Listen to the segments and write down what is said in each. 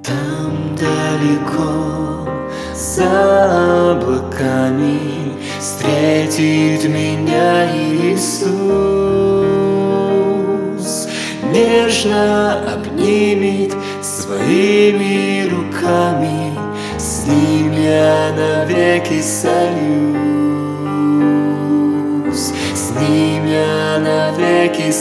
Там далеко, за облаками, встретит меня Иисус. Нежно обнимет своими руками, с Ним я навеки солюсь, с Ним я навеки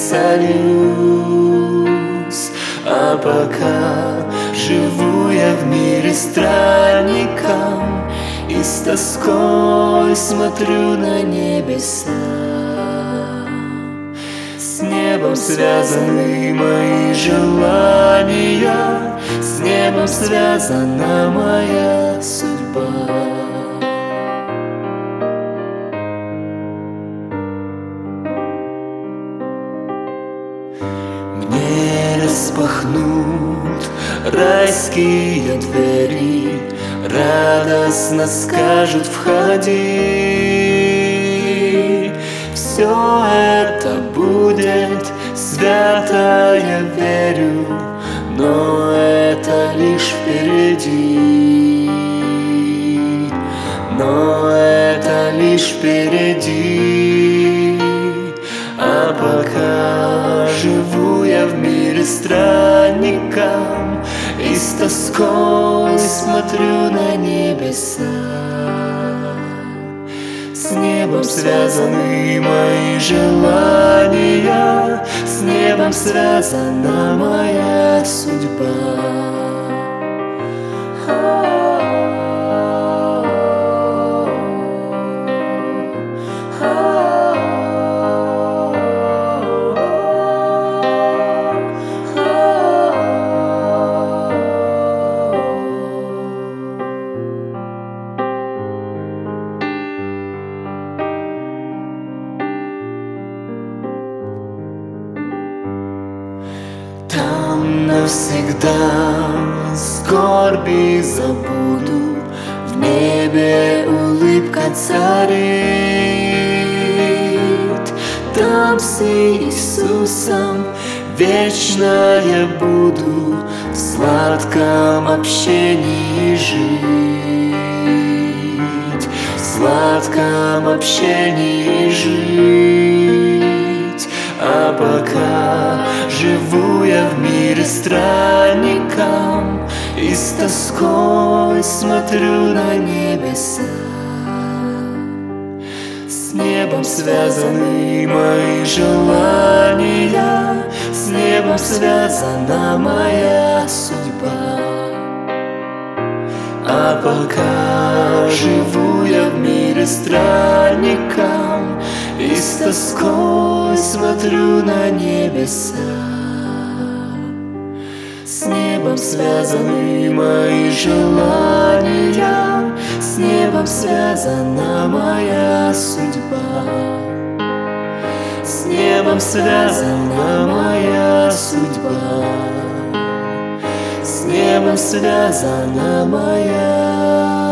солюсь. А пока живу я в мире странником, и с тоской смотрю на небеса. С небом связаны мои желания, с небом связана моя судьба. Мне распахнут райские двери, радостно скажут: входи. Все это будет свято, я верю, но это лишь впереди, но это лишь впереди. А пока живу я в мире странником, и с тоской смотрю на небеса. С небом связаны мои желания, с небом связана моя судьба. Там навсегда скорби забуду, в небе улыбка царит. Там с Иисусом вечно я буду в сладком общении жить, в сладком общении жить. А пока живу я в мире странником, и с тоской смотрю на небеса. С небом связаны мои желания, с небом связана моя судьба. А пока живу я в мире странником, и с тоской смотрю на небеса. С небом связаны мои желания, с небом связана моя судьба. С небом связана моя судьба, с небом связана моя